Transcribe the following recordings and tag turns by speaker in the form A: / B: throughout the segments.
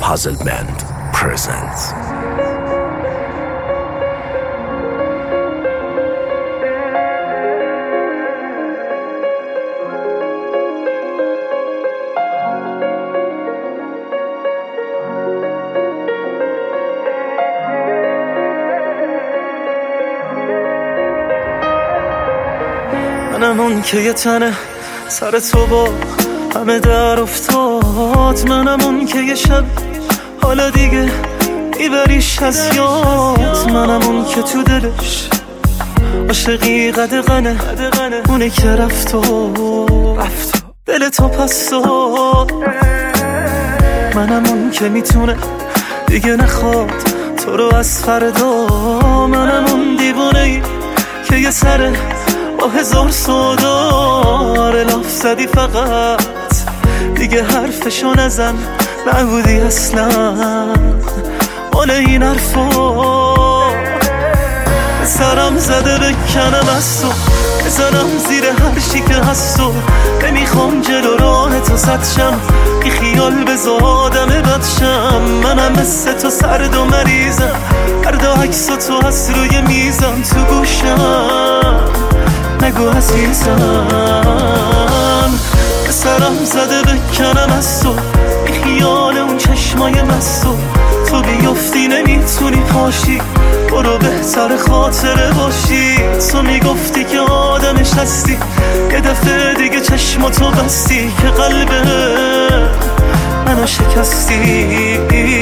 A: Puzzle Band presents.
B: منم اون که یه تنه سر تو با همه در افتاد. منم اون که یه شب حالا دیگه میبریش از یاد. منم اون که تو دلش عاشقی قدغنه، اونه که رفت و دل تو پس داد. منم اون که میتونه دیگه نخواد تو رو از فردا. منم اون دیوانه‌ای که یه سره با هزار صدار لاف زدی فقط دیگه حرفشو نزن، نبودی اصلا مال این حرفا. سرم زده بکنم از تو، بزنم زیر هر چی که هست و نمیخوام جلو راه تو سد شم، بی خیال بذار آدم بد شم. منم مثل تو سرد و مریضم، فردا عکس تو هست روی میزم تو گوشم، نگو عزیزم. سرم زده بکنم از تو، بی خیال اون چشمای مستو تو بیفتی نمیتونی پاشی، برو بهتر خاطره باشی. تو میگفتی که آدمش هستی، یه دفعه دیگه چشماتو بستی که قلبه منو شکستی.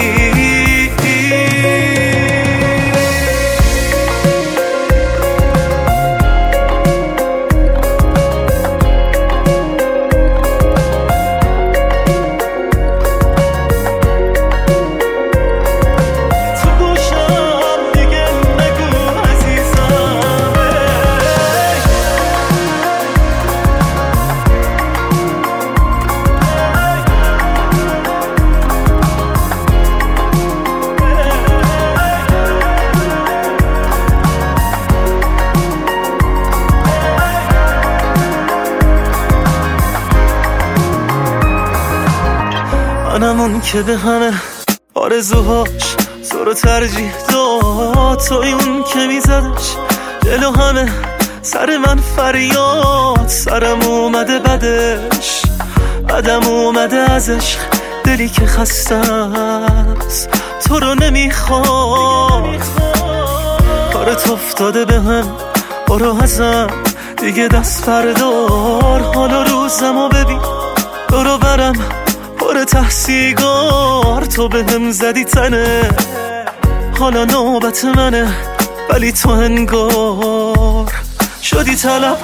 B: منم اون که به همه آرزوهاش تو رو ترجیح داد، توی اون که میزدش جلو همه سر من فریاد. سرم اومده بدش، بدم اومده از عشق، دلی که خسته است تو رو نمیخواد. کارت افتاده به هم، برو ازم دیگه دست بردار. حالا روزمو ببین برو برم پر تحصیگار، تو به هم زدی تنه حالا نوبت منه، ولی تو انگار شدی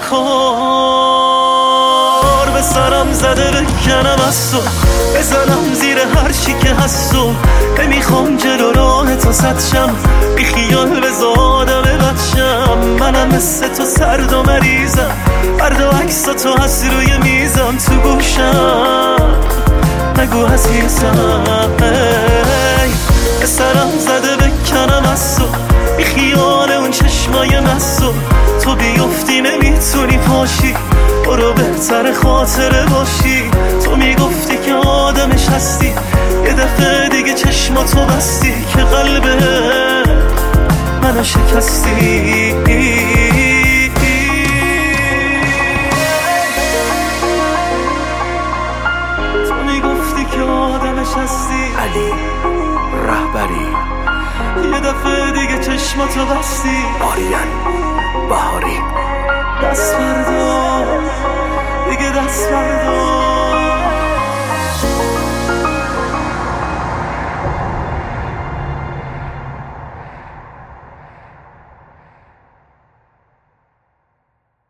B: طلبکار. به سرم زده بکنم از تو، بزنم زیر هر چی که هست و نمیخوام جلو راه تو سد شم، بی خیال بذار آدم بد شم. منم مثل تو سرد و مریضم، فردا عکس تو هست روی میزم تو گوشم، نگو عزیزم. به سرم زده بکنم از تو، بی خیال اون چشمای مستو تو بیفتی نمیتونی پاشی، برو بهتر خاطره باشی. تو میگفتی که آدمش هستی، یه دفعه دیگه چشماتو بستی که قلبه منو شکستی.
A: علی رهبری
B: یه دفعه دیگه چشماتو بستی،
A: آریان بهاری
B: دست بردار.